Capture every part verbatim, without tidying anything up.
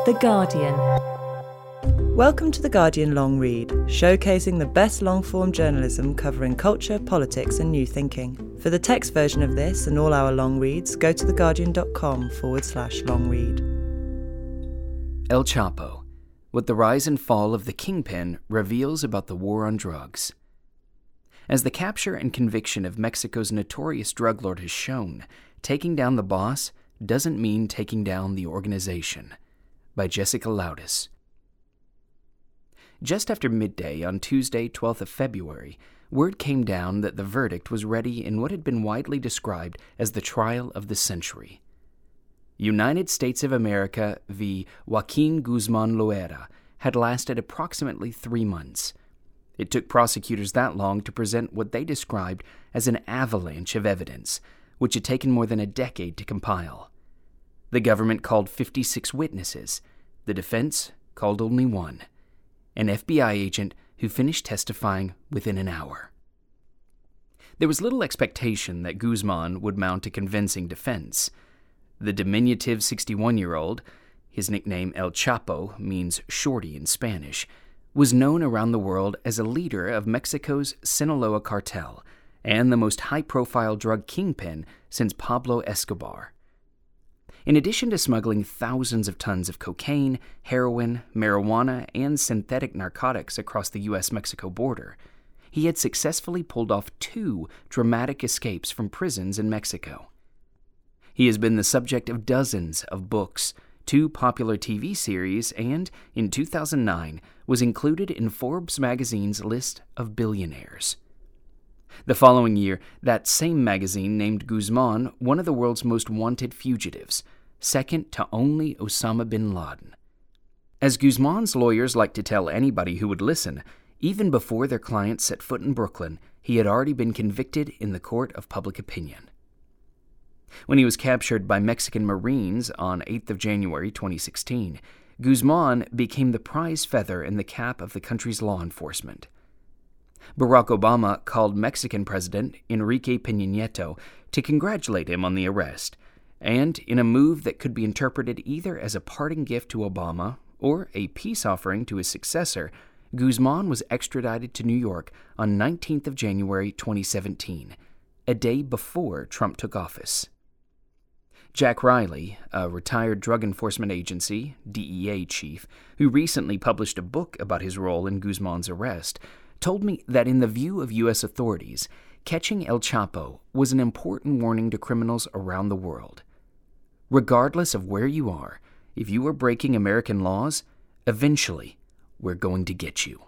The Guardian. Welcome to The Guardian Long Read, showcasing the best long-form journalism covering culture, politics and new thinking. For the text version of this and all our long reads, go to theguardian.com forward slash long read. El Chapo, what the rise and fall of the Kingpin reveals about the war on drugs. As the capture and conviction of Mexico's notorious drug lord has shown, taking down the boss doesn't mean taking down the organization. By Jessica Loudis. Just after midday on Tuesday, twelfth of February, word came down that the verdict was ready in what had been widely described as the trial of the century. United States of America v. Joaquin Guzman Loera had lasted approximately three months. It took prosecutors that long to present what they described as an avalanche of evidence, which had taken more than a decade to compile. The government called fifty-six witnesses. The defense called only one, an F B I agent who finished testifying within an hour. There was little expectation that Guzman would mount a convincing defense. The diminutive sixty-one-year-old, his nickname El Chapo means shorty in Spanish, was known around the world as a leader of Mexico's Sinaloa cartel and the most high-profile drug kingpin since Pablo Escobar. In addition to smuggling thousands of tons of cocaine, heroin, marijuana, and synthetic narcotics across the U S Mexico border, he had successfully pulled off two dramatic escapes from prisons in Mexico. He has been the subject of dozens of books, two popular T V series, and, in two thousand nine, was included in Forbes magazine's list of billionaires. The following year, that same magazine named Guzman one of the world's most wanted fugitives, second to only Osama bin Laden. As Guzman's lawyers like to tell anybody who would listen, even before their client set foot in Brooklyn, he had already been convicted in the court of public opinion. When he was captured by Mexican Marines on eighth of January twenty sixteen, Guzman became the prize feather in the cap of the country's law enforcement. Barack Obama called Mexican President Enrique Peña Nieto to congratulate him on the arrest, and in a move that could be interpreted either as a parting gift to Obama or a peace offering to his successor, Guzman was extradited to New York on nineteenth of January twenty seventeen, a day before Trump took office. Jack Riley, a retired Drug Enforcement Agency, D E A chief, who recently published a book about his role in Guzman's arrest, told me that in the view of U S authorities, catching El Chapo was an important warning to criminals around the world. Regardless of where you are, if you are breaking American laws, eventually we're going to get you.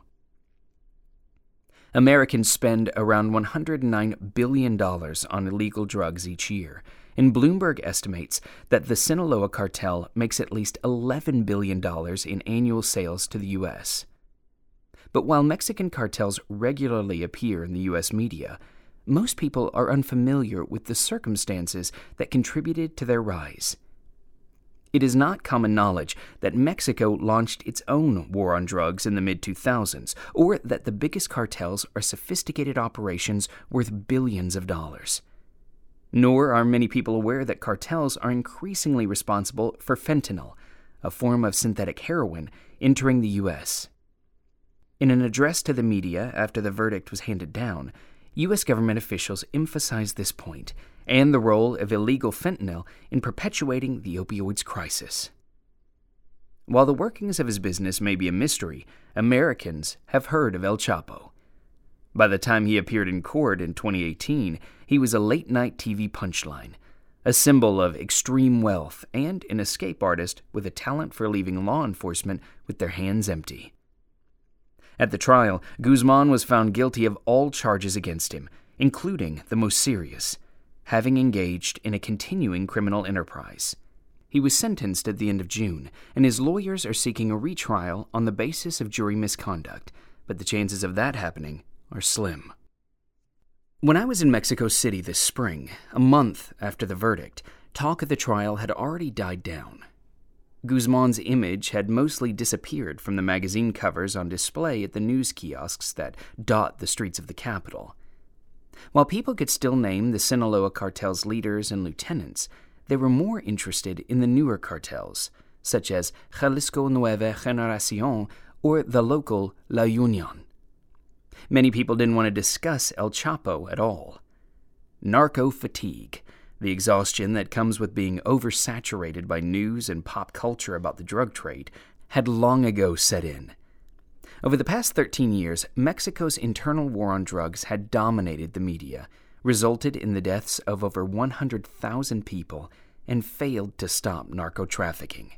Americans spend around one hundred nine billion dollars on illegal drugs each year, and Bloomberg estimates that the Sinaloa cartel makes at least eleven billion dollars in annual sales to the U S. But while Mexican cartels regularly appear in the U S media, most people are unfamiliar with the circumstances that contributed to their rise. It is not common knowledge that Mexico launched its own war on drugs in the mid two thousands, or that the biggest cartels are sophisticated operations worth billions of dollars. Nor are many people aware that cartels are increasingly responsible for fentanyl, a form of synthetic heroin, entering the U S. In an address to the media after the verdict was handed down, U S government officials emphasized this point and the role of illegal fentanyl in perpetuating the opioids crisis. While the workings of his business may be a mystery, Americans have heard of El Chapo. By the time he appeared in court in twenty eighteen, he was a late-night T V punchline, a symbol of extreme wealth and an escape artist with a talent for leaving law enforcement with their hands empty. At the trial, Guzman was found guilty of all charges against him, including the most serious, having engaged in a continuing criminal enterprise. He was sentenced at the end of June, and his lawyers are seeking a retrial on the basis of jury misconduct, but the chances of that happening are slim. When I was in Mexico City this spring, a month after the verdict, talk of the trial had already died down. Guzman's image had mostly disappeared from the magazine covers on display at the news kiosks that dot the streets of the capital. While people could still name the Sinaloa cartel's leaders and lieutenants, they were more interested in the newer cartels, such as Jalisco Nueva Generación or the local La Unión. Many people didn't want to discuss El Chapo at all. Narco fatigue, the exhaustion that comes with being oversaturated by news and pop culture about the drug trade, had long ago set in. Over the past thirteen years, Mexico's internal war on drugs had dominated the media, resulted in the deaths of over one hundred thousand people, and failed to stop narco-trafficking.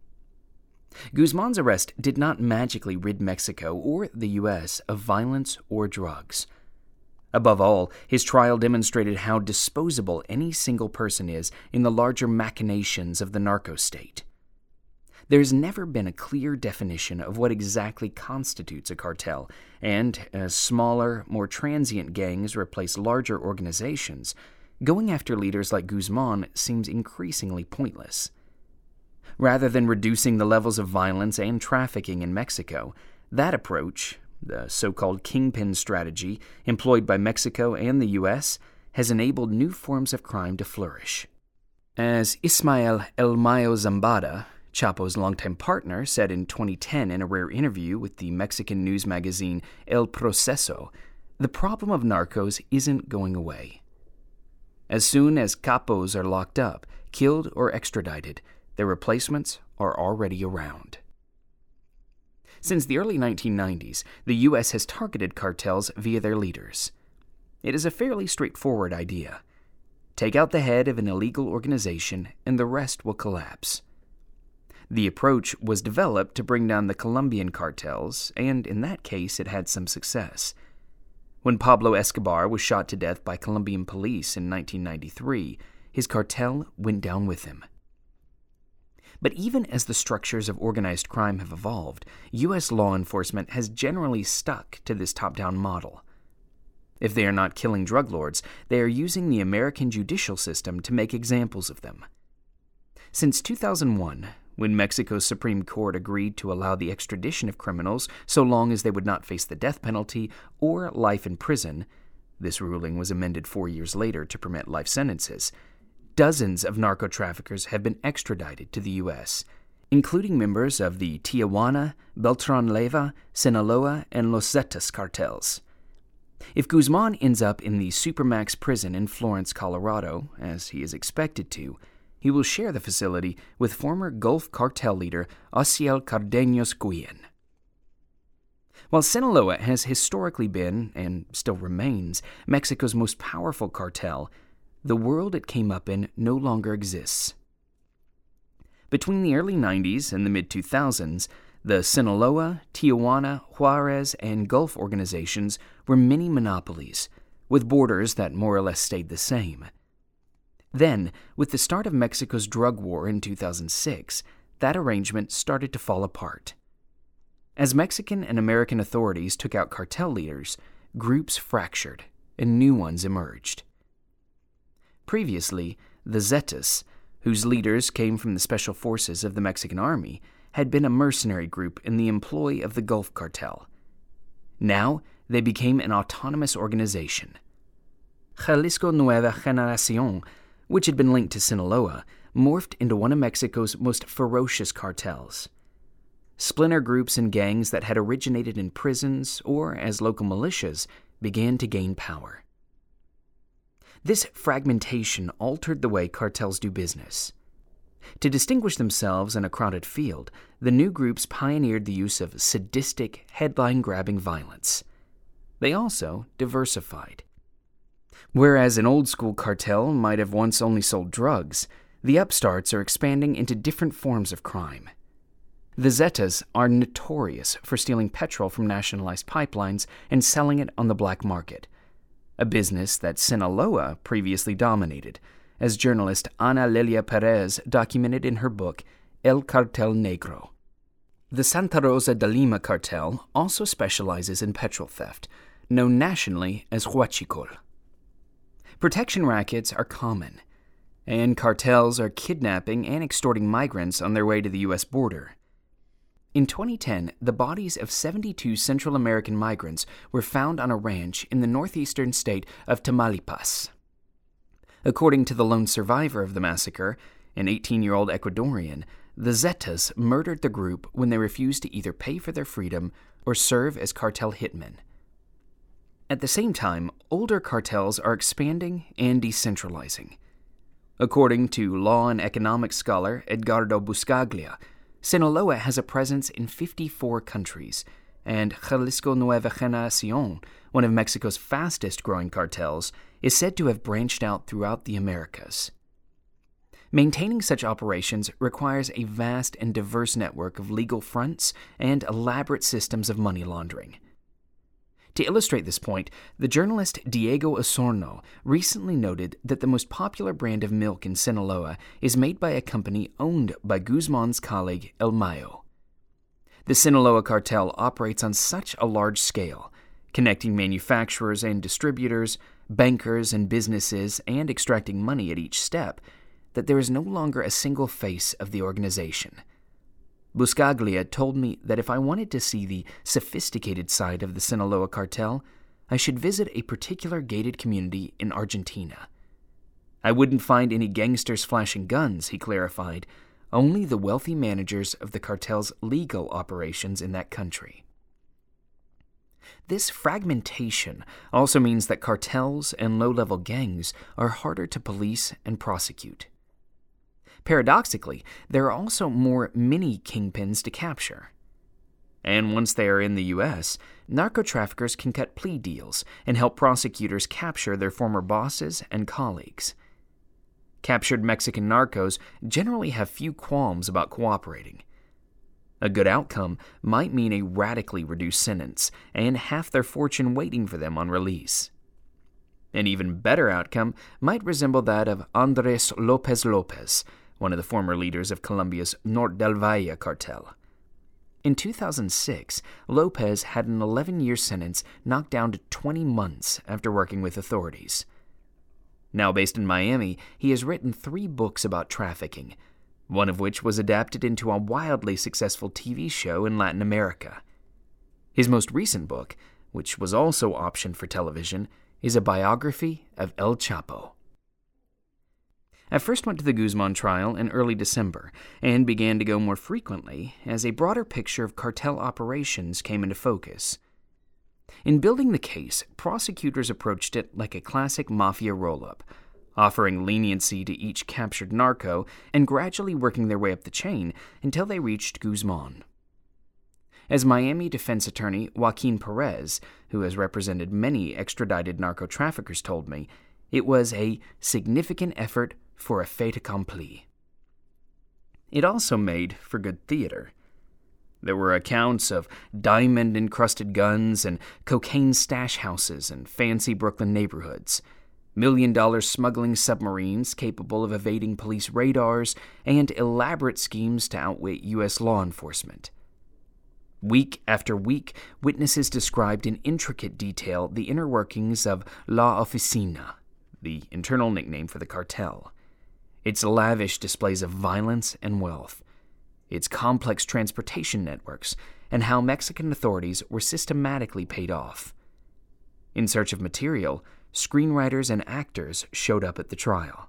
Guzman's arrest did not magically rid Mexico or the U S of violence or drugs. Above all, his trial demonstrated how disposable any single person is in the larger machinations of the narco-state. There's never been a clear definition of what exactly constitutes a cartel, and as smaller, more transient gangs replace larger organizations, going after leaders like Guzman seems increasingly pointless. Rather than reducing the levels of violence and trafficking in Mexico, that approach, the so-called kingpin strategy employed by Mexico and the U S, has enabled new forms of crime to flourish. As Ismael El Mayo Zambada, Chapo's longtime partner, said in twenty ten in a rare interview with the Mexican news magazine El Proceso, the problem of narcos isn't going away. As soon as capos are locked up, killed, or extradited, their replacements are already around. Since the early nineteen nineties, the U S has targeted cartels via their leaders. It is a fairly straightforward idea. Take out the head of an illegal organization, and the rest will collapse. The approach was developed to bring down the Colombian cartels, and in that case it had some success. When Pablo Escobar was shot to death by Colombian police in nineteen ninety-three, his cartel went down with him. But even as the structures of organized crime have evolved, U S law enforcement has generally stuck to this top-down model. If they are not killing drug lords, they are using the American judicial system to make examples of them. Since two thousand one, when Mexico's Supreme Court agreed to allow the extradition of criminals so long as they would not face the death penalty or life in prison, this ruling was amended four years later to permit life sentences, dozens of narco-traffickers have been extradited to the U S, including members of the Tijuana, Beltran Leyva, Sinaloa, and Los Zetas cartels. If Guzman ends up in the Supermax prison in Florence, Colorado, as he is expected to, he will share the facility with former Gulf cartel leader Osiel Cardeños Guillen. While Sinaloa has historically been, and still remains, Mexico's most powerful cartel, the world it came up in no longer exists. Between the early nineties and the mid two thousands, the Sinaloa, Tijuana, Juarez, and Gulf organizations were mini monopolies, with borders that more or less stayed the same. Then, with the start of Mexico's drug war in two thousand six, that arrangement started to fall apart. As Mexican and American authorities took out cartel leaders, groups fractured, and new ones emerged. Previously, the Zetas, whose leaders came from the special forces of the Mexican army, had been a mercenary group in the employ of the Gulf cartel. Now, they became an autonomous organization. Jalisco Nueva Generación, which had been linked to Sinaloa, morphed into one of Mexico's most ferocious cartels. Splinter groups and gangs that had originated in prisons or as local militias began to gain power. This fragmentation altered the way cartels do business. To distinguish themselves in a crowded field, the new groups pioneered the use of sadistic, headline-grabbing violence. They also diversified. Whereas an old-school cartel might have once only sold drugs, the upstarts are expanding into different forms of crime. The Zetas are notorious for stealing petrol from nationalized pipelines and selling it on the black market, a business that Sinaloa previously dominated, as journalist Ana Lilia Perez documented in her book El Cartel Negro. The Santa Rosa de Lima cartel also specializes in petrol theft, known nationally as huachicol. Protection rackets are common, and cartels are kidnapping and extorting migrants on their way to the U S border. In twenty ten, the bodies of seventy-two Central American migrants were found on a ranch in the northeastern state of Tamaulipas. According to the lone survivor of the massacre, an eighteen-year-old Ecuadorian, the Zetas murdered the group when they refused to either pay for their freedom or serve as cartel hitmen. At the same time, older cartels are expanding and decentralizing. According to law and economics scholar Edgardo Buscaglia, Sinaloa has a presence in fifty-four countries, and Jalisco Nueva Generacion, one of Mexico's fastest-growing cartels, is said to have branched out throughout the Americas. Maintaining such operations requires a vast and diverse network of legal fronts and elaborate systems of money laundering. To illustrate this point, the journalist Diego Osorno recently noted that the most popular brand of milk in Sinaloa is made by a company owned by Guzman's colleague El Mayo. The Sinaloa cartel operates on such a large scale, connecting manufacturers and distributors, bankers and businesses, and extracting money at each step, that there is no longer a single face of the organization. Buscaglia told me that if I wanted to see the sophisticated side of the Sinaloa cartel, I should visit a particular gated community in Argentina. I wouldn't find any gangsters flashing guns, he clarified, only the wealthy managers of the cartel's legal operations in that country. This fragmentation also means that cartels and low-level gangs are harder to police and prosecute. Paradoxically, there are also more mini kingpins to capture. And once they are in the U S, narco-traffickers can cut plea deals and help prosecutors capture their former bosses and colleagues. Captured Mexican narcos generally have few qualms about cooperating. A good outcome might mean a radically reduced sentence and half their fortune waiting for them on release. An even better outcome might resemble that of Andres Lopez Lopez, one of the former leaders of Colombia's Norte del Valle cartel. In two thousand six, Lopez had an eleven-year sentence knocked down to twenty months after working with authorities. Now based in Miami, he has written three books about trafficking, one of which was adapted into a wildly successful T V show in Latin America. His most recent book, which was also optioned for television, is a biography of El Chapo. I first went to the Guzman trial in early December and began to go more frequently as a broader picture of cartel operations came into focus. In building the case, prosecutors approached it like a classic mafia roll-up, offering leniency to each captured narco and gradually working their way up the chain until they reached Guzman. As Miami defense attorney Joaquin Perez, who has represented many extradited narco-traffickers, told me, it was a significant effort for a fait accompli. It also made for good theater. There were accounts of diamond-encrusted guns and cocaine stash houses in fancy Brooklyn neighborhoods, million-dollar smuggling submarines capable of evading police radars, and elaborate schemes to outwit U S law enforcement. Week after week, witnesses described in intricate detail the inner workings of La Oficina, the internal nickname for the cartel. Its lavish displays of violence and wealth, its complex transportation networks, and how Mexican authorities were systematically paid off. In search of material, screenwriters and actors showed up at the trial.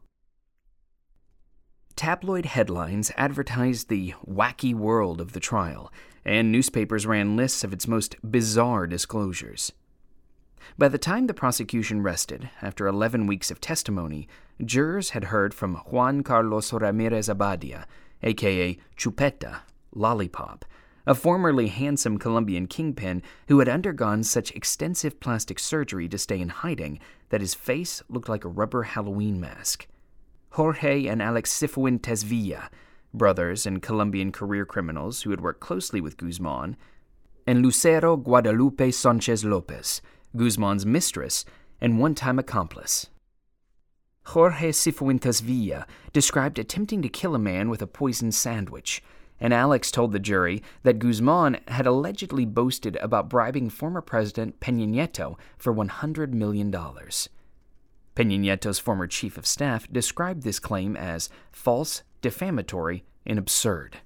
Tabloid headlines advertised the wacky world of the trial, and newspapers ran lists of its most bizarre disclosures. By the time the prosecution rested, after eleven weeks of testimony, jurors had heard from Juan Carlos Ramirez Abadia, a k a. Chupeta, Lollipop, a formerly handsome Colombian kingpin who had undergone such extensive plastic surgery to stay in hiding that his face looked like a rubber Halloween mask. Jorge and Alex Cifuentes Villa, brothers and Colombian career criminals who had worked closely with Guzman, and Lucero Guadalupe Sanchez Lopez, Guzman's mistress and one-time accomplice. Jorge Cifuentes Villa described attempting to kill a man with a poisoned sandwich, and Alex told the jury that Guzman had allegedly boasted about bribing former President Peña Nieto for one hundred million dollars. Peña Nieto's former chief of staff described this claim as false, defamatory, and absurd.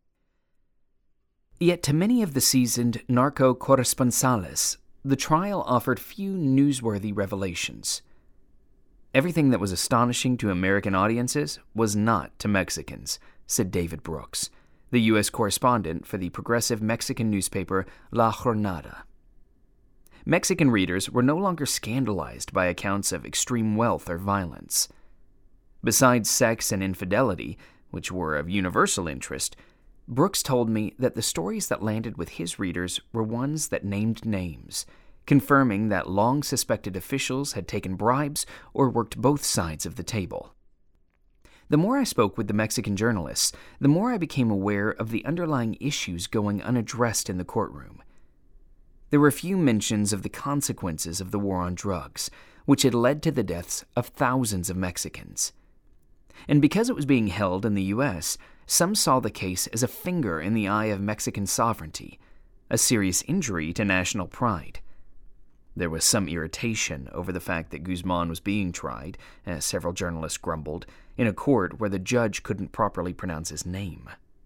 Yet to many of the seasoned narco corresponsales, the trial offered few newsworthy revelations. Everything that was astonishing to American audiences was not to Mexicans, said David Brooks, the U S correspondent for the progressive Mexican newspaper La Jornada. Mexican readers were no longer scandalized by accounts of extreme wealth or violence. Besides sex and infidelity, which were of universal interest, Brooks told me that the stories that landed with his readers were ones that named names, confirming that long-suspected officials had taken bribes or worked both sides of the table. The more I spoke with the Mexican journalists, the more I became aware of the underlying issues going unaddressed in the courtroom. There were few mentions of the consequences of the war on drugs, which had led to the deaths of thousands of Mexicans. And because it was being held in the U S, some saw the case as a finger in the eye of Mexican sovereignty, a serious injury to national pride. There was some irritation over the fact that Guzman was being tried, as several journalists grumbled, in a court where the judge couldn't properly pronounce his name.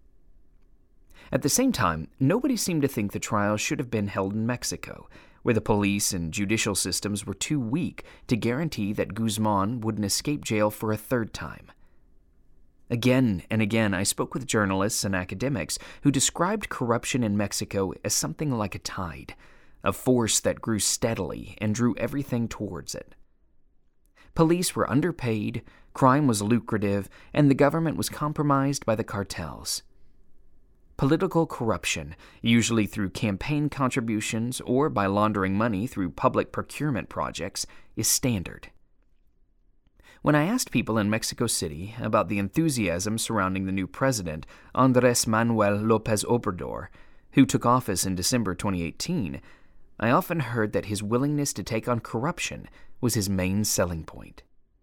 At the same time, nobody seemed to think the trial should have been held in Mexico, where the police and judicial systems were too weak to guarantee that Guzman wouldn't escape jail for a third time. Again and again, I spoke with journalists and academics who described corruption in Mexico as something like a tide, a force that grew steadily and drew everything towards it. Police were underpaid, crime was lucrative, and the government was compromised by the cartels. Political corruption, usually through campaign contributions or by laundering money through public procurement projects, is standard. When I asked people in Mexico City about the enthusiasm surrounding the new president, Andrés Manuel López Obrador, who took office in December twenty eighteen, I often heard that his willingness to take on corruption was his main selling point.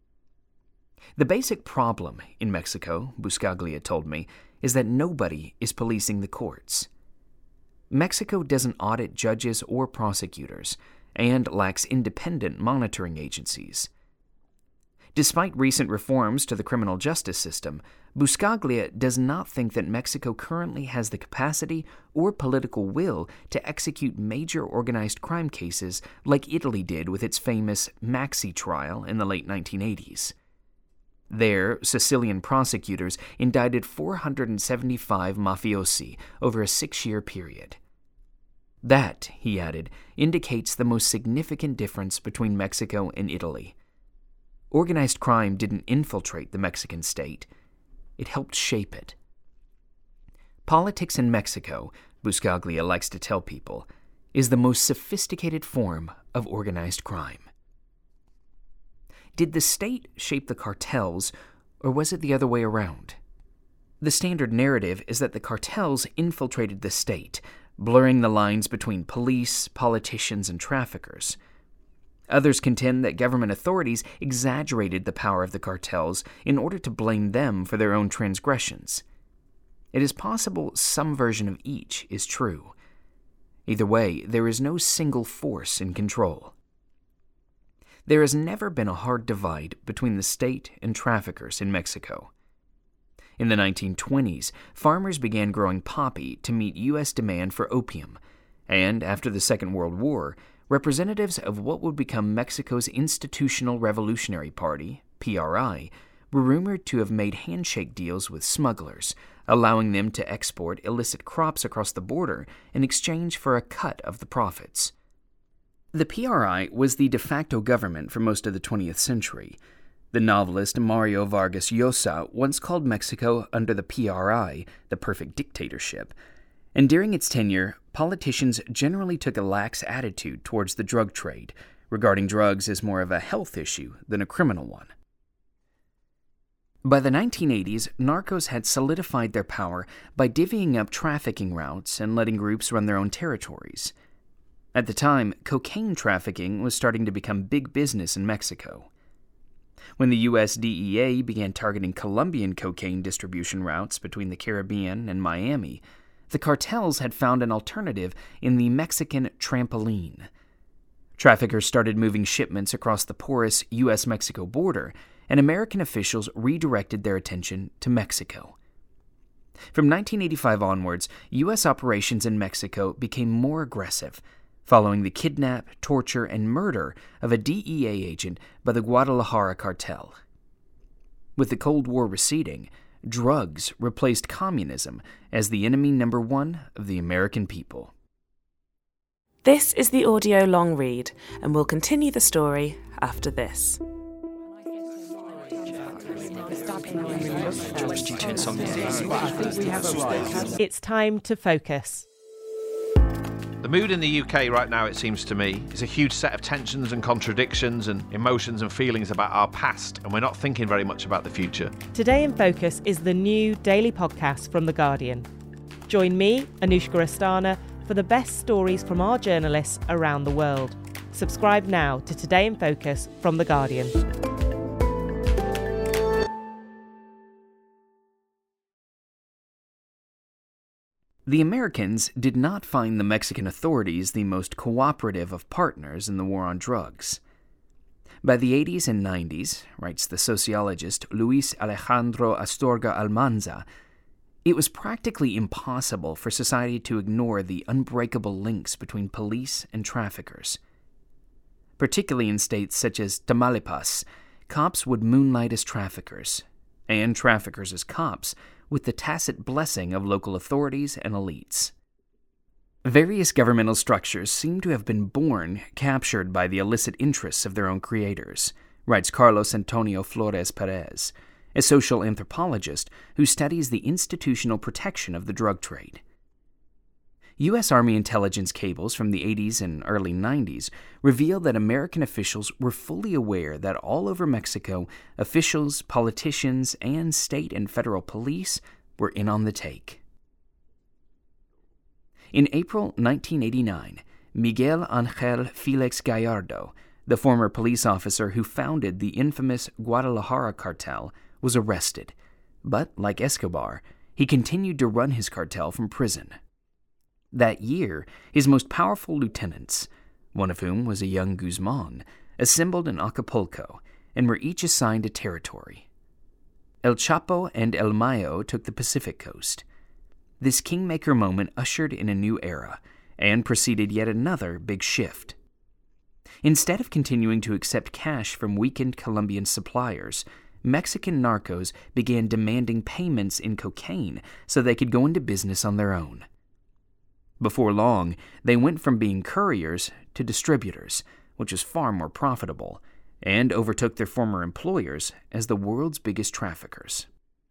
The basic problem in Mexico, Buscaglia told me, is that nobody is policing the courts. Mexico doesn't audit judges or prosecutors, and lacks independent monitoring agencies. Despite recent reforms to the criminal justice system, Buscaglia does not think that Mexico currently has the capacity or political will to execute major organized crime cases like Italy did with its famous Maxi trial in the late nineteen eighties. There, Sicilian prosecutors indicted four hundred seventy-five mafiosi over a six-year period. That, he added, indicates the most significant difference between Mexico and Italy. Organized crime didn't infiltrate the Mexican state. It helped shape it. Politics in Mexico, Buscaglia likes to tell people, is the most sophisticated form of organized crime. Did the state shape the cartels, or was it the other way around? The standard narrative is that the cartels infiltrated the state, blurring the lines between police, politicians, and traffickers. Others contend that government authorities exaggerated the power of the cartels in order to blame them for their own transgressions. It is possible some version of each is true. Either way, there is no single force in control. There has never been a hard divide between the state and traffickers in Mexico. In the nineteen twenties, farmers began growing poppy to meet U S demand for opium, and after the Second World War, representatives of what would become Mexico's Institutional Revolutionary Party, P R I, were rumored to have made handshake deals with smugglers, allowing them to export illicit crops across the border in exchange for a cut of the profits. The P R I was the de facto government for most of the twentieth century. The novelist Mario Vargas Llosa once called Mexico under the P R I the perfect dictatorship, and during its tenure, politicians generally took a lax attitude towards the drug trade, regarding drugs as more of a health issue than a criminal one. By the nineteen eighties, narcos had solidified their power by divvying up trafficking routes and letting groups run their own territories. At the time, cocaine trafficking was starting to become big business in Mexico. When the U S D E A began targeting Colombian cocaine distribution routes between the Caribbean and Miami, the cartels had found an alternative in the Mexican trampoline. Traffickers started moving shipments across the porous U S Mexico border, and American officials redirected their attention to Mexico. From nineteen eighty-five onwards, U S operations in Mexico became more aggressive, following the kidnap, torture, and murder of a D E A agent by the Guadalajara cartel. With the Cold War receding, drugs replaced communism as the enemy number one of the American people. This is the audio long read, and we'll continue the story after this. It's time to focus. The mood in the U K right now, it seems to me, is a huge set of tensions and contradictions and emotions and feelings about our past, and we're not thinking very much about the future. Today in Focus is the new daily podcast from The Guardian. Join me, Anushka Astana, for the best stories from our journalists around the world. Subscribe now to Today in Focus from The Guardian. The Americans did not find the Mexican authorities the most cooperative of partners in the war on drugs. By the eighties and nineties, writes the sociologist Luis Alejandro Astorga Almanza, it was practically impossible for society to ignore the unbreakable links between police and traffickers. Particularly in states such as Tamaulipas, cops would moonlight as traffickers, and traffickers as cops, with the tacit blessing of local authorities and elites. Various governmental structures seem to have been born captured by the illicit interests of their own creators, writes Carlos Antonio Flores Perez, a social anthropologist who studies the institutional protection of the drug trade. U S Army intelligence cables from the eighties and early nineties revealed that American officials were fully aware that all over Mexico, officials, politicians, and state and federal police were in on the take. In April nineteen eighty-nine, Miguel Angel Felix Gallardo, the former police officer who founded the infamous Guadalajara cartel, was arrested, but, like Escobar, he continued to run his cartel from prison. That year, his most powerful lieutenants, one of whom was a young Guzman, assembled in Acapulco and were each assigned a territory. El Chapo and El Mayo took the Pacific coast. This kingmaker moment ushered in a new era and preceded yet another big shift. Instead of continuing to accept cash from weakened Colombian suppliers, Mexican narcos began demanding payments in cocaine so they could go into business on their own. Before long, they went from being couriers to distributors, which was far more profitable, and overtook their former employers as the world's biggest traffickers.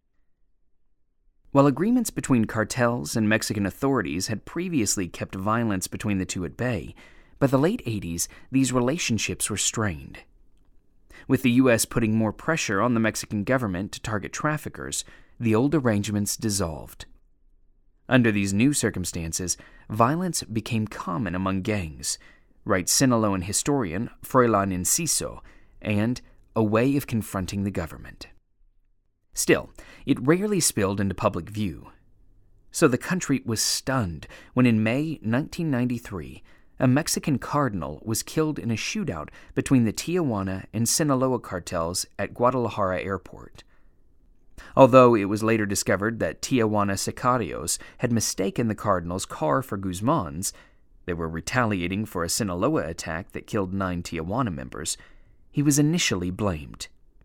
While agreements between cartels and Mexican authorities had previously kept violence between the two at bay, by the late eighties, these relationships were strained. With the U S putting more pressure on the Mexican government to target traffickers, the old arrangements dissolved. Under these new circumstances, violence became common among gangs, writes Sinaloan historian Froilan Enciso, and a way of confronting the government. Still, it rarely spilled into public view. So the country was stunned when in May nineteen ninety-three, a Mexican cardinal was killed in a shootout between the Tijuana and Sinaloa cartels at Guadalajara Airport. Although it was later discovered that Tijuana sicarios had mistaken the cardinal's car for Guzman's, they were retaliating for a Sinaloa attack that killed nine Tijuana members, he was initially blamed.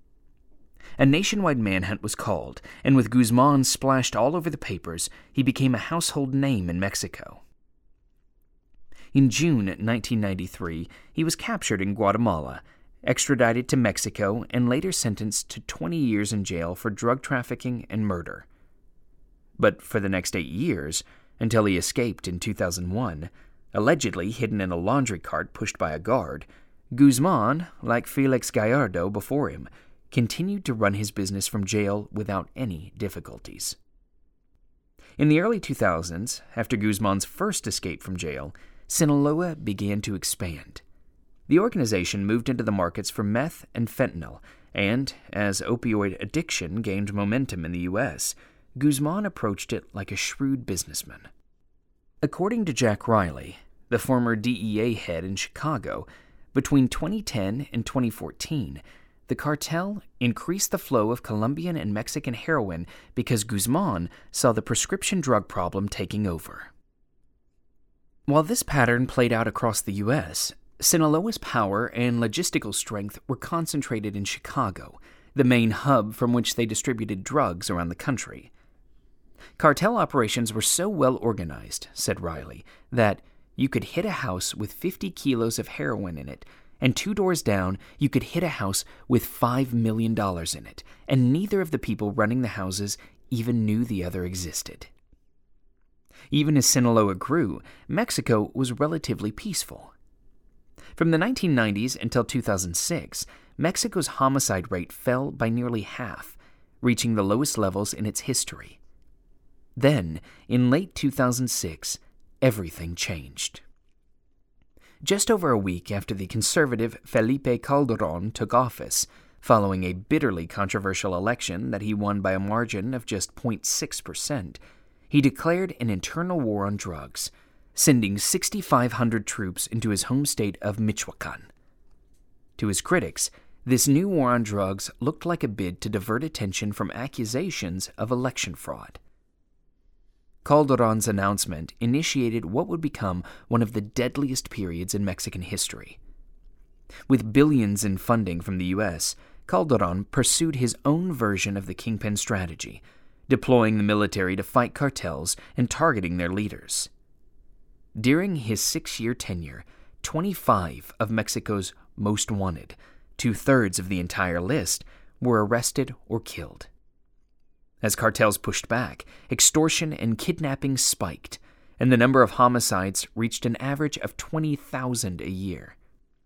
A nationwide manhunt was called, and with Guzman splashed all over the papers, he became a household name in Mexico. In June nineteen ninety-three, he was captured in Guatemala, extradited to Mexico, and later sentenced to twenty years in jail for drug trafficking and murder. But for the next eight years, until he escaped in two thousand one, allegedly hidden in a laundry cart pushed by a guard, Guzman, like Felix Gallardo before him, continued to run his business from jail without any difficulties. In the early two thousands, after Guzman's first escape from jail, Sinaloa began to expand. The organization moved into the markets for meth and fentanyl, and as opioid addiction gained momentum in the U S, Guzman approached it like a shrewd businessman. According to Jack Riley, the former D E A head in Chicago, between twenty ten and twenty fourteen, the cartel increased the flow of Colombian and Mexican heroin because Guzman saw the prescription drug problem taking over. While this pattern played out across the U S, Sinaloa's power and logistical strength were concentrated in Chicago, the main hub from which they distributed drugs around the country. Cartel operations were so well organized, said Riley, that you could hit a house with fifty kilos of heroin in it, and two doors down you could hit a house with five million dollars in it, and neither of the people running the houses even knew the other existed. Even as Sinaloa grew, Mexico was relatively peaceful. From the nineteen nineties until two thousand six, Mexico's homicide rate fell by nearly half, reaching the lowest levels in its history. Then, in late two thousand six, everything changed. Just over a week after the conservative Felipe Calderon took office, following a bitterly controversial election that he won by a margin of just zero point six percent, he declared an internal war on drugs, sending six thousand five hundred troops into his home state of Michoacan. To his critics, this new war on drugs looked like a bid to divert attention from accusations of election fraud. Calderon's announcement initiated what would become one of the deadliest periods in Mexican history. With billions in funding from the U S, Calderon pursued his own version of the kingpin strategy, deploying the military to fight cartels and targeting their leaders. During his six-year tenure, twenty-five of Mexico's most wanted, two-thirds of the entire list, were arrested or killed. As cartels pushed back, extortion and kidnapping spiked, and the number of homicides reached an average of twenty thousand a year.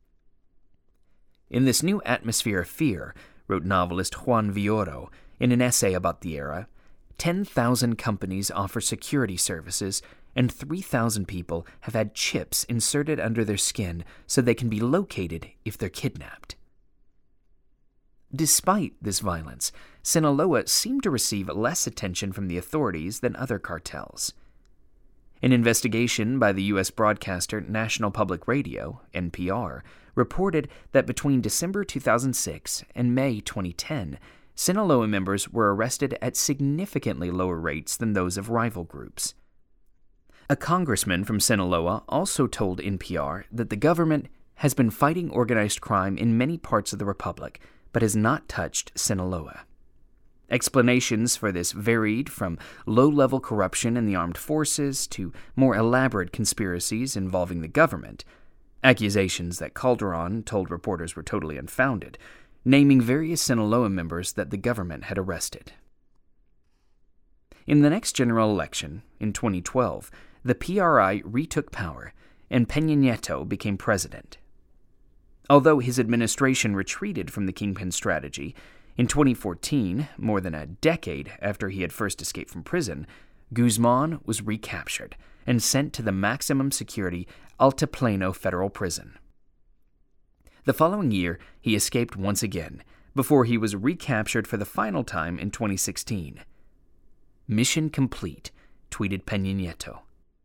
In this new atmosphere of fear, wrote novelist Juan Villoro in an essay about the era, ten thousand companies offer security services, and three thousand people have had chips inserted under their skin so they can be located if they're kidnapped. Despite this violence, Sinaloa seemed to receive less attention from the authorities than other cartels. An investigation by the U S broadcaster National Public Radio, N P R, reported that between December two thousand six and May twenty ten, Sinaloa members were arrested at significantly lower rates than those of rival groups. A congressman from Sinaloa also told N P R that the government has been fighting organized crime in many parts of the republic, but has not touched Sinaloa. Explanations for this varied from low-level corruption in the armed forces to more elaborate conspiracies involving the government, accusations that Calderon told reporters were totally unfounded, naming various Sinaloa members that the government had arrested. In the next general election, in twenty twelve, the P R I retook power, and Peña Nieto became president. Although his administration retreated from the kingpin strategy, in twenty fourteen, more than a decade after he had first escaped from prison, Guzman was recaptured and sent to the maximum security Altiplano Federal Prison. The following year, he escaped once again, before he was recaptured for the final time in twenty sixteen. "Mission complete," tweeted Peña Nieto.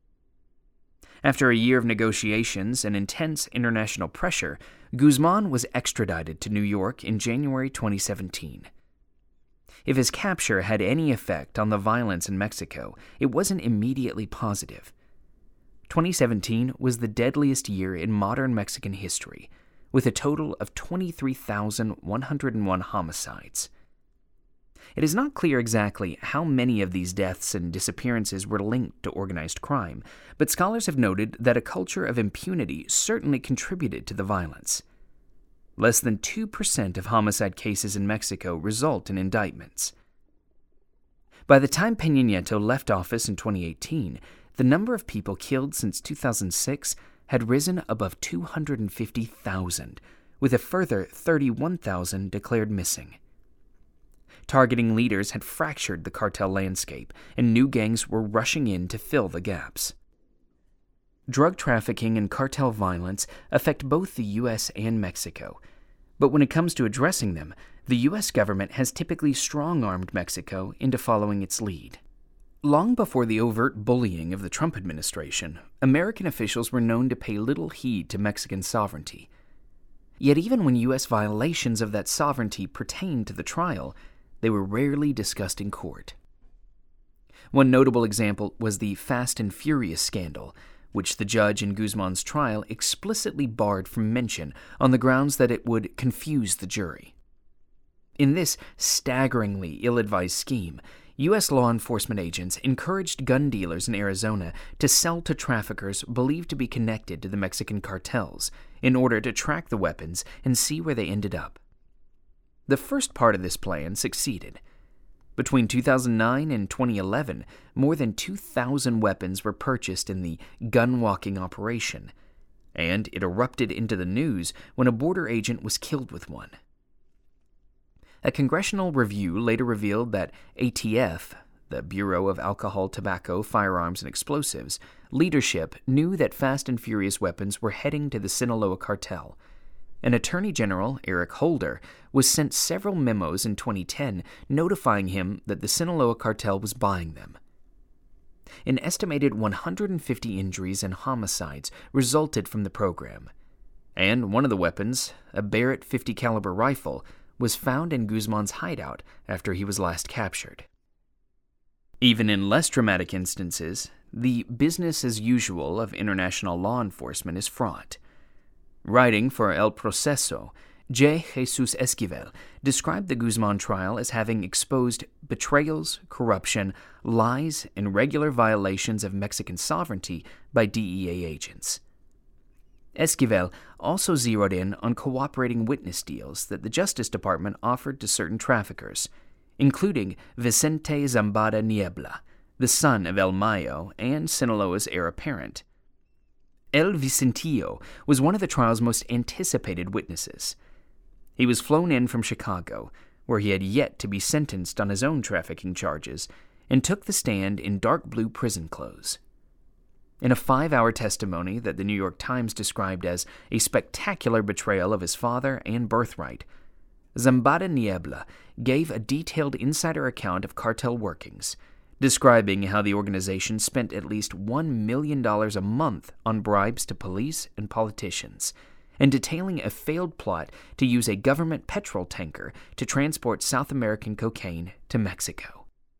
After a year of negotiations and intense international pressure, Guzman was extradited to New York in January twenty seventeen. If his capture had any effect on the violence in Mexico, it wasn't immediately positive. twenty seventeen was the deadliest year in modern Mexican history, with a total of twenty-three thousand one hundred one homicides. It is not clear exactly how many of these deaths and disappearances were linked to organized crime, but scholars have noted that a culture of impunity certainly contributed to the violence. Less than two percent of homicide cases in Mexico result in indictments. By the time Peña Nieto left office in twenty eighteen, the number of people killed since two thousand six had risen above two hundred fifty thousand, with a further thirty-one thousand declared missing. Targeting leaders had fractured the cartel landscape, and new gangs were rushing in to fill the gaps. Drug trafficking and cartel violence affect both the U S and Mexico, but when it comes to addressing them, the U S government has typically strong-armed Mexico into following its lead. Long before the overt bullying of the Trump administration, American officials were known to pay little heed to Mexican sovereignty. Yet even when U S violations of that sovereignty pertained to the trial, they were rarely discussed in court. One notable example was the Fast and Furious scandal, which the judge in Guzman's trial explicitly barred from mention on the grounds that it would confuse the jury. In this staggeringly ill-advised scheme, U S law enforcement agents encouraged gun dealers in Arizona to sell to traffickers believed to be connected to the Mexican cartels in order to track the weapons and see where they ended up. The first part of this plan succeeded. Between two thousand nine and twenty eleven, more than two thousand weapons were purchased in the gun-walking operation, and it erupted into the news when a border agent was killed with one. A congressional review later revealed that A T F, the Bureau of Alcohol, Tobacco, Firearms, and Explosives, leadership knew that Fast and Furious weapons were heading to the Sinaloa cartel, and Attorney General Eric Holder was sent several memos in twenty ten notifying him that the Sinaloa cartel was buying them. An estimated one hundred fifty injuries and homicides resulted from the program, and one of the weapons, a Barrett fifty caliber rifle, was found in Guzman's hideout after he was last captured. Even in less dramatic instances, the business as usual of international law enforcement is fraught. Writing for El Proceso, J. Jesus Esquivel described the Guzman trial as having exposed betrayals, corruption, lies, and regular violations of Mexican sovereignty by D E A agents. Esquivel also zeroed in on cooperating witness deals that the Justice Department offered to certain traffickers, including Vicente Zambada Niebla, the son of El Mayo and Sinaloa's heir apparent. El Vicentillo was one of the trial's most anticipated witnesses. He was flown in from Chicago, where he had yet to be sentenced on his own trafficking charges, and took the stand in dark blue prison clothes. In a five-hour testimony that the New York Times described as a spectacular betrayal of his father and birthright, Zambada Niebla gave a detailed insider account of cartel workings, describing how the organization spent at least one million dollars a month on bribes to police and politicians, and detailing a failed plot to use a government petrol tanker to transport South American cocaine to Mexico.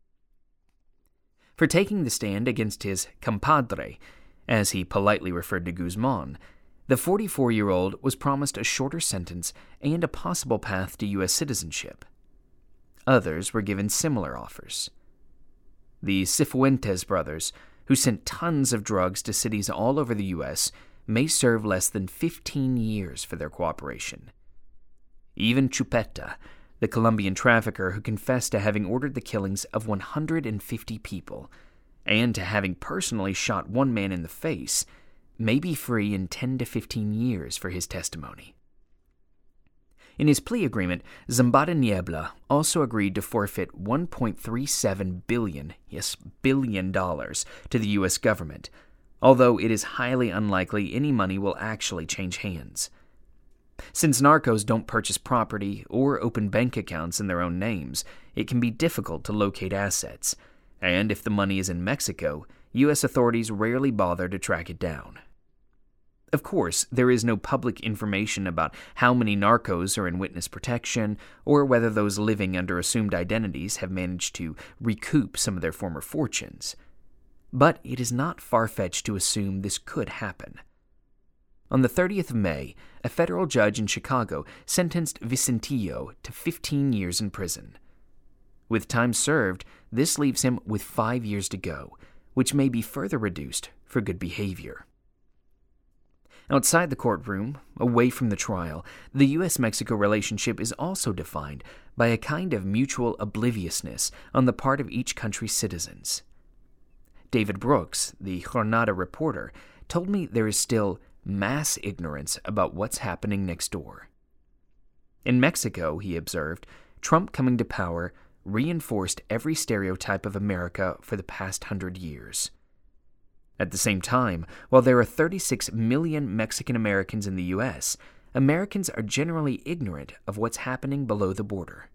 For taking the stand against his compadre, as he politely referred to Guzman, the forty-four-year-old was promised a shorter sentence and a possible path to U S citizenship. Others were given similar offers. The Cifuentes brothers, who sent tons of drugs to cities all over the U S, may serve less than fifteen years for their cooperation. Even Chupeta, the Colombian trafficker who confessed to having ordered the killings of one hundred fifty people, and to having personally shot one man in the face, may be free in ten to fifteen years for his testimony. In his plea agreement, Zambada Niebla also agreed to forfeit one point three seven billion dollars, yes, billion dollars, to the U S government, although it is highly unlikely any money will actually change hands. Since narcos don't purchase property or open bank accounts in their own names, it can be difficult to locate assets, and if the money is in Mexico, U S authorities rarely bother to track it down. Of course, there is no public information about how many narcos are in witness protection, or whether those living under assumed identities have managed to recoup some of their former fortunes. But it is not far-fetched to assume this could happen. On the thirtieth of May, a federal judge in Chicago sentenced Vicentillo to fifteen years in prison. With time served, this leaves him with five years to go, which may be further reduced for good behavior. Outside the courtroom, away from the trial, the U S Mexico relationship is also defined by a kind of mutual obliviousness on the part of each country's citizens. David Brooks, the Jornada reporter, told me there is still mass ignorance about what's happening next door. In Mexico, he observed, Trump coming to power reinforced every stereotype of America for the past hundred years. At the same time, while there are thirty-six million Mexican Americans in the U S, Americans are generally ignorant of what's happening below the border.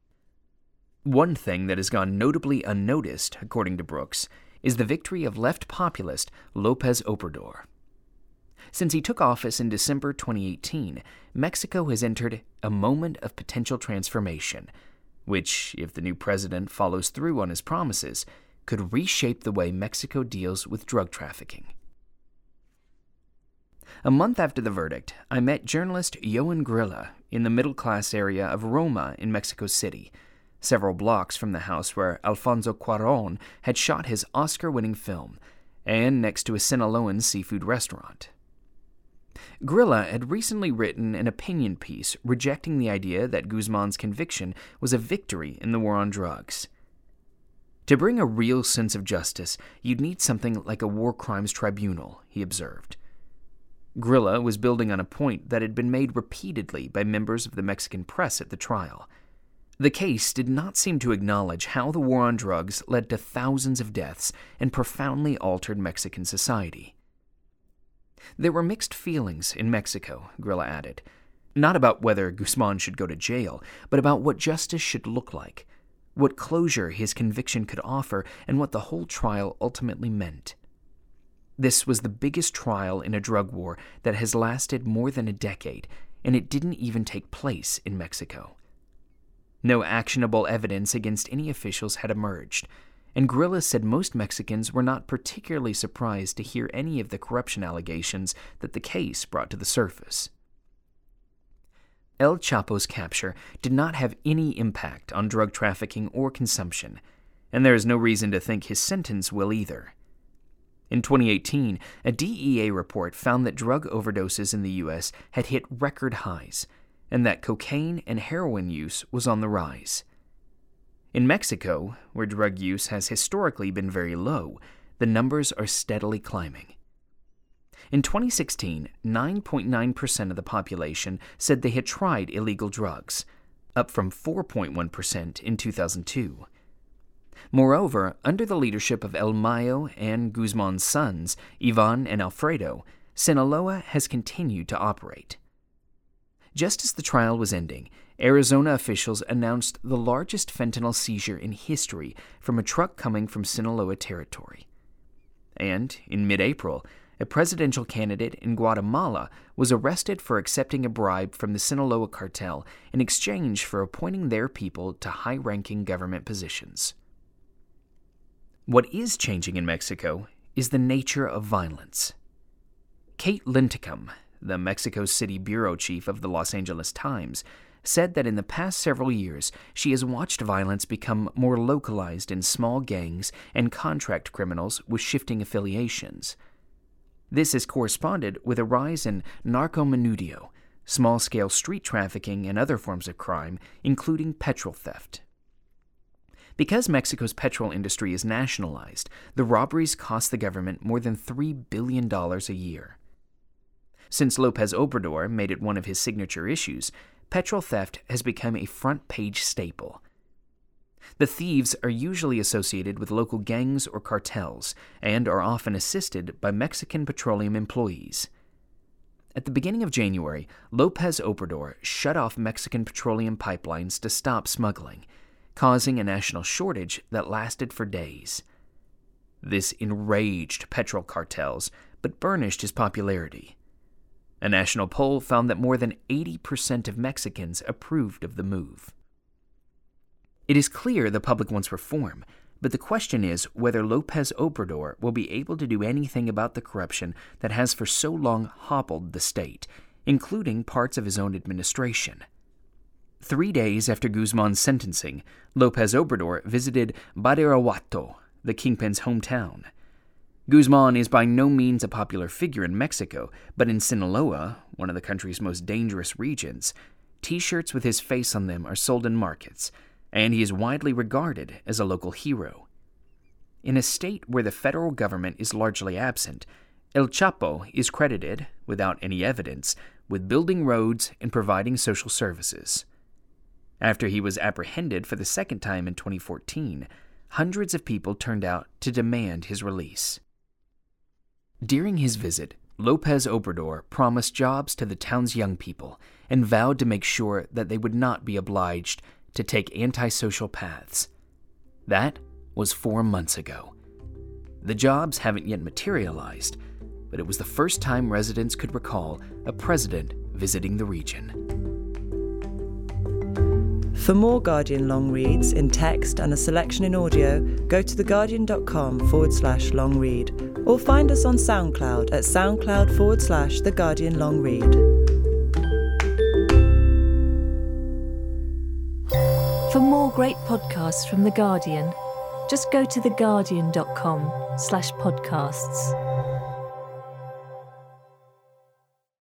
One thing that has gone notably unnoticed, according to Brooks, is the victory of left populist López Obrador. Since he took office in December twenty eighteen, Mexico has entered a moment of potential transformation, which, if the new president follows through on his promises, could reshape the way Mexico deals with drug trafficking. A month after the verdict, I met journalist Yoan Grilla in the middle-class area of Roma in Mexico City, several blocks from the house where Alfonso Cuarón had shot his Oscar-winning film, and next to a Sinaloan seafood restaurant. Grilla had recently written an opinion piece rejecting the idea that Guzman's conviction was a victory in the war on drugs. To bring a real sense of justice, you'd need something like a war crimes tribunal, he observed. Grilla was building on a point that had been made repeatedly by members of the Mexican press at the trial. The case did not seem to acknowledge how the war on drugs led to thousands of deaths and profoundly altered Mexican society. There were mixed feelings in Mexico, Grilla added, not about whether Guzman should go to jail, but about what justice should look like, what closure his conviction could offer, and what the whole trial ultimately meant. This was the biggest trial in a drug war that has lasted more than a decade, and it didn't even take place in Mexico. No actionable evidence against any officials had emerged, and Grilla said most Mexicans were not particularly surprised to hear any of the corruption allegations that the case brought to the surface. El Chapo's capture did not have any impact on drug trafficking or consumption, and there is no reason to think his sentence will either. In twenty eighteen, a D E A report found that drug overdoses in the U S had hit record highs, and that cocaine and heroin use was on the rise. In Mexico, where drug use has historically been very low, the numbers are steadily climbing. In twenty sixteen, nine point nine percent of the population said they had tried illegal drugs, up from four point one percent in two thousand two. Moreover, under the leadership of El Mayo and Guzman's sons, Ivan and Alfredo, Sinaloa has continued to operate. Just as the trial was ending, Arizona officials announced the largest fentanyl seizure in history from a truck coming from Sinaloa territory. And, in mid-April, a presidential candidate in Guatemala was arrested for accepting a bribe from the Sinaloa cartel in exchange for appointing their people to high-ranking government positions. What is changing in Mexico is the nature of violence. Kate Linticum, the Mexico City bureau chief of the Los Angeles Times, said that in the past several years she has watched violence become more localized in small gangs and contract criminals with shifting affiliations. This has corresponded with a rise in narcomenudeo, small-scale street trafficking and other forms of crime, including petrol theft. Because Mexico's petrol industry is nationalized, the robberies cost the government more than three billion dollars a year. Since López Obrador made it one of his signature issues, petrol theft has become a front-page staple. The thieves are usually associated with local gangs or cartels and are often assisted by Mexican petroleum employees. At the beginning of January, López Obrador shut off Mexican petroleum pipelines to stop smuggling, causing a national shortage that lasted for days. This enraged petrol cartels, but burnished his popularity. A national poll found that more than eighty percent of Mexicans approved of the move. It is clear the public wants reform, but the question is whether López Obrador will be able to do anything about the corruption that has for so long hobbled the state, including parts of his own administration. Three days after Guzman's sentencing, López Obrador visited Badiraguato, the kingpin's hometown. Guzman is by no means a popular figure in Mexico, but in Sinaloa, one of the country's most dangerous regions, T-shirts with his face on them are sold in markets, and he is widely regarded as a local hero. In a state where the federal government is largely absent, El Chapo is credited, without any evidence, with building roads and providing social services. After he was apprehended for the second time in twenty fourteen, hundreds of people turned out to demand his release. During his visit, López Obrador promised jobs to the town's young people and vowed to make sure that they would not be obliged to take antisocial paths. That was four months ago. The jobs haven't yet materialized, but it was the first time residents could recall a president visiting the region. For more Guardian long reads in text and a selection in audio, go to theguardian.com forward slash long read or find us on SoundCloud at soundcloud forward slash The Guardian Long Read. For more great podcasts from The Guardian, just go to theguardian dot com slash podcasts.